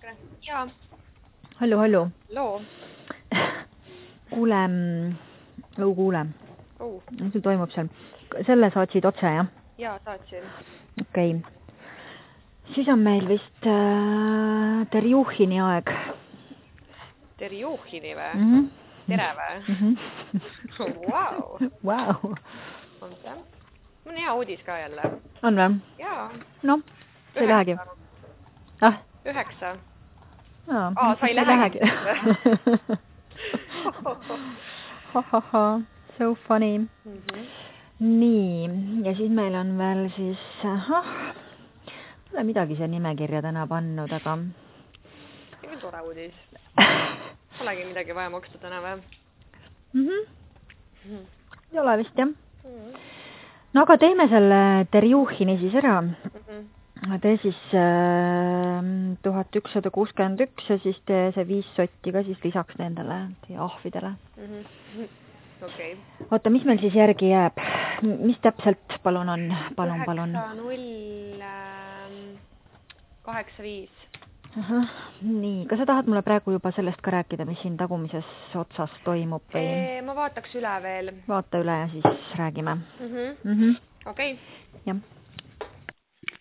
Jaa. Hallo. Hallo. Kuule. Mis sul toimub seal? Selle saatsid otse, jah? Jaa, saatsin. Okei. Siis on meil vist Terjuhini aeg. Terjuhini või? Tere või? Vau. Vau. On see? Mul on hea uudis ka jälle. On või? Jaa. No, see ei lähegi. 9. Sa ei lähegi. So funny. Nii, ja siis meil on veel siis, pole midagi see nimekirja täna pannud, aga... See on tore uudis. Polegi midagi vaja maksta täna või? Ei ole vist, jah. No aga teeme selle Terjuhini siis ära. Tee siis 1161 ja siis tee see 5 sotti ka siis lisaks nendele ahvidele. Okei. Oota, mis meil siis järgi jääb? Mis täpselt palun on? Palun. 9-0-8-5. Nii, kas sa tahad mulle praegu juba sellest ka rääkida, mis siin tagumises otsas toimub? Või? Ma vaataks üle veel. Vaata üle ja siis räägime. Okei. Jah.